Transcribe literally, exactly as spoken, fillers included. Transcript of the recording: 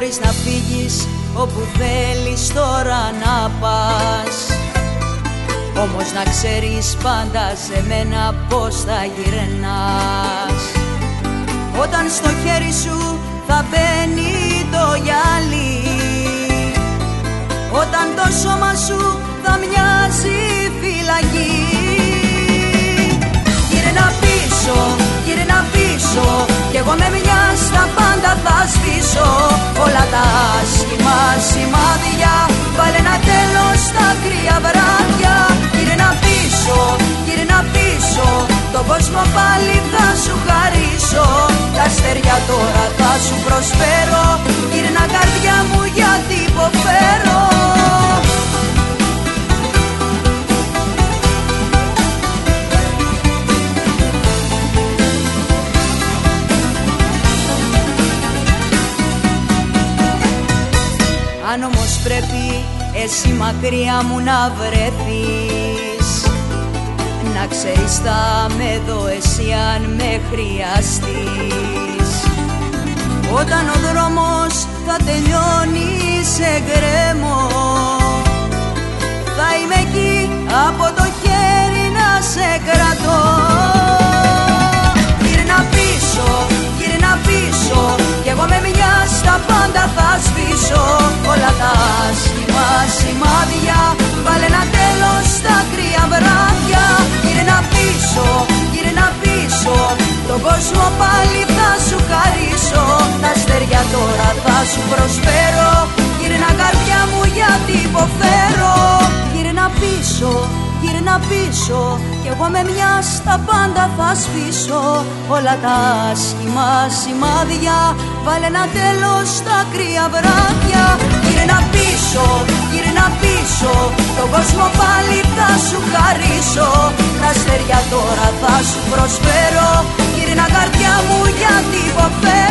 μπορείς να φύγεις όπου θέλεις τώρα να πας. Όμως να ξέρεις πάντα σε μένα πως θα γυρνάς. Όταν στο χέρι σου θα μπαίνει το γυαλί, όταν το σώμα σου θα μοιάζει φυλακή. Γύρνα πίσω, γύρνα πίσω, κι εγώ με μια στα πάντα θα σβήσω. Όλα τα άσχημα σημάδια, βάλε ένα τέλος στα κρύα βράδια. Γύρνα πίσω, γύρνα πίσω, τον κόσμο πάλι θα σου χαρίσω. Τα αστέρια τώρα θα σου προσφέρω, γύρνα καρδιά μου γιατί υποφέρω. Αν όμως πρέπει εσύ μακριά μου να βρεθείς, να ξέρεις θα με δω εσύ αν με χρειαστείς. Όταν ο δρόμος θα τελειώνει σε γκρέμο, θα είμαι εκεί από το χέρι να σε κρατώ. Γύρνα πίσω, γύρνα πίσω, κι εγώ με μια στα πάντα θα σβήσω. Όλα τα άσχημα σημάδια, βάλε ένα τέλος στα κρύα βράδια. Γύρνα πίσω, γύρνα πίσω, τον κόσμο πάλι θα σου χαρίσω. Τα αστέρια τώρα θα σου προσφέρω, γύρνα καρδιά μου γιατί υποφέρω. Γύρνα πίσω, γύρνα πίσω, κι εγώ με μια στα πάντα θα σβήσω. Όλα τα άσχημα σημάδια, βάλε ένα τέλος στα κρύα βράδια. Γύρνα πίσω, γύρνα πίσω, τον κόσμο πάλι θα σου χαρίσω. Τα αστέρια τώρα θα σου προσφέρω, γύρνα καρδιά μου γιατί υποφέρω.